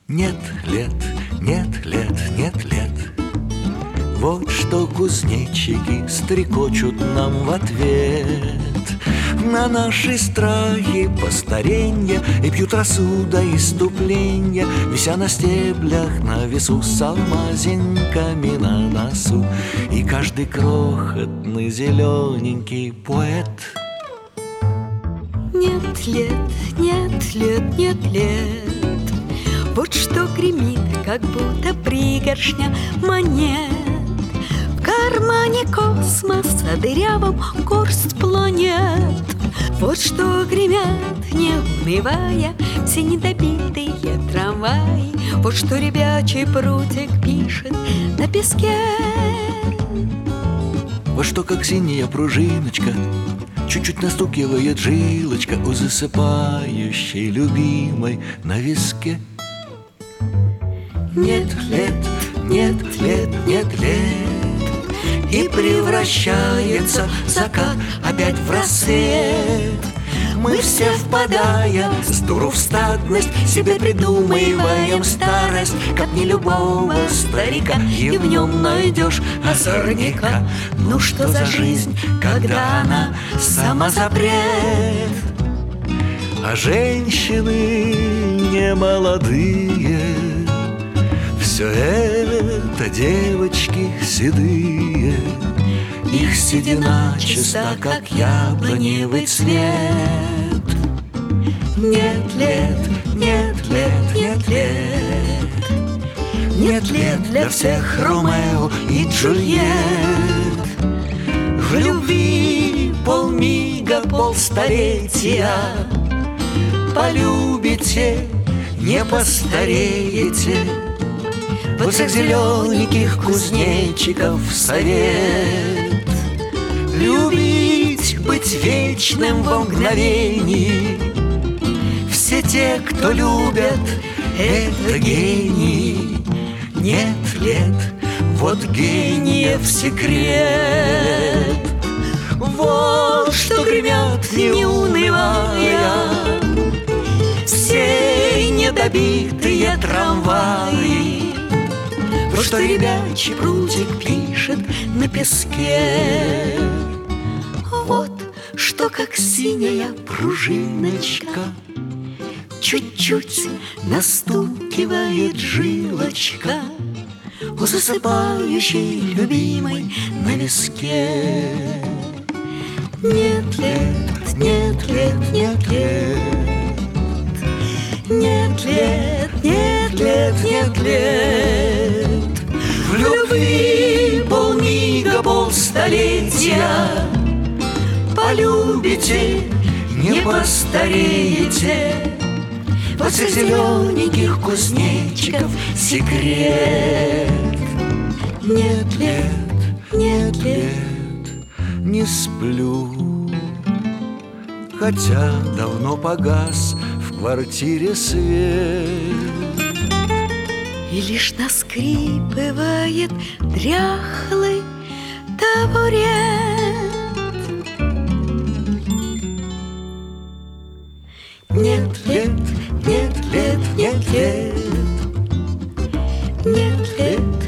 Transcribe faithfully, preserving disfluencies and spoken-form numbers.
Нет лет, нет лет, нет лет. Вот что кузнечики стрекочут нам в ответ на наши страхи постаренья и пьют росу до иступления, вися на стеблях на весу с алмазинками на носу. И каждый крохотный зелененький поэт. Нет лет, нет лет, нет лет. Вот что гремит, как будто пригоршня монет. В кармане космоса дырявом горсть планет. Вот что гремят, не унывая, все недобитые трамваи. Вот что ребячий прутик пишет на песке. Вот что, как синяя пружиночка, чуть-чуть настукивает жилочка у засыпающей любимой на виске. Нет лет, нет лет, нет лет. И превращается закат опять в рассвет. Мы все, впадая с дуру в статность, себе придумываем старость, как не любого старика, и в нем найдешь озорника. Ну что за жизнь, когда она самозапрет? А женщины не молодые, все это девочки седые. Их седина чиста, как яблоневый цвет. Нет лет, нет лет, нет лет. Нет лет для всех Ромео и Джульетт. В любви полмига, полстолетия. Полюбите, не постареете. Вот всех зелененьких кузнечиков совет. Любить, быть вечным во мгновении. Все те, кто любят, это гении. Нет лет, вот гениев секрет. Вот что гремят, не унывая, все недобитые трамваи. Вот что ребячий прутик пишет на песке. Вот что, как синяя пружиночка, чуть-чуть настукивает жилочка у засыпающей любимой на виске. Нет лет, нет лет, нет лет. Нет лет, нет лет, нет лет. В любви полмига, полстолетия. Полюбите, не постареете. Вот всех зелененьких кузнечиков секрет. Нет лет, нет лет, не сплю, хотя давно погас в квартире свет. И лишь наскрипывает дряхлый табурет. Нет лет, нет лет, нет лет. Нет лет,